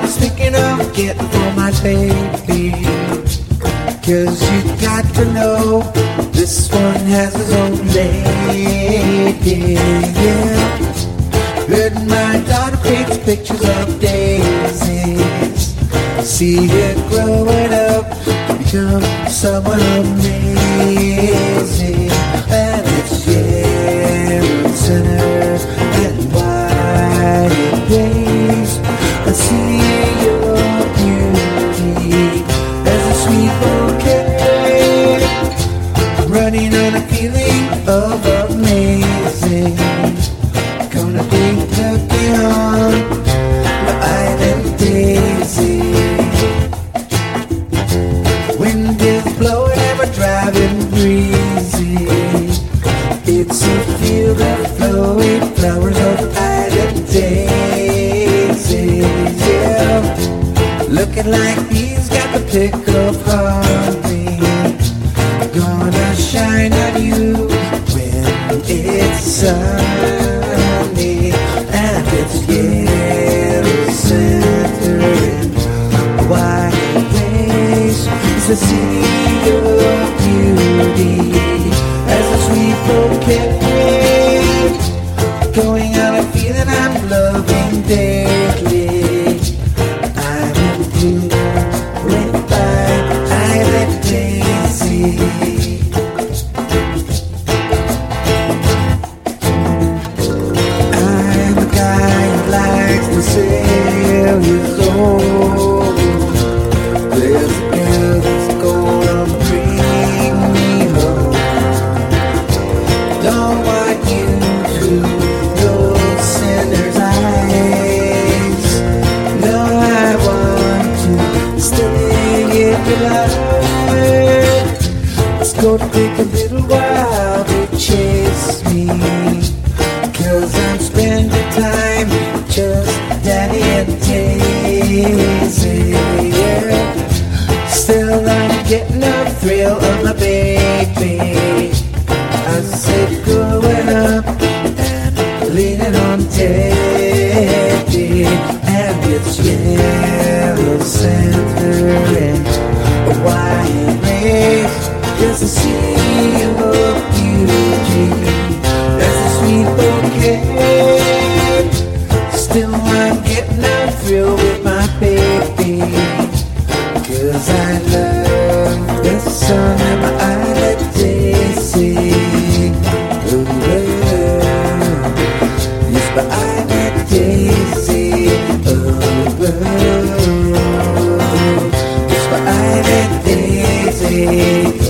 was thinking of getting for my baby. 'Cause you got to know, this one has his own lady, yeah. Heard my daughter paints pictures of daisies. See her growing up to become someone amazing. And it's yellow center and white days. I see your beauty as a sweet bouquet, running on a feeling of amazing. Gonna be looking on the island daisy. Wind is blowing and we're driving breezy. It's a field of flowing flowers of island daisies, yeah. Looking like he's got the pick of honey. Gonna shine on you when it's sunny. And it's yellow center and white lace. It's the city of beauty as a sweet bouquet, going on a feeling I'm loving daily. I'm in blue lit by island daisy. I'm a guy who likes to sail his own. There's a girl that's gonna bring me home. Don't want you to know sinner's eyes. No, I want to stay in your life. It's gonna take a little while to chase me, 'cause I'm spending time just Danny and Daisy, yeah. Still I'm getting a thrill of my baby. I said growing up and leaning on Teddy. And it's yellow center and a white lace. There's a sea of beauty, there's a sweet bouquet. Still I'm getting a thrill with my baby, 'cause I love the sun and my island daisy. Ooh, it's my island daisy. Ooh, it's my island daisy.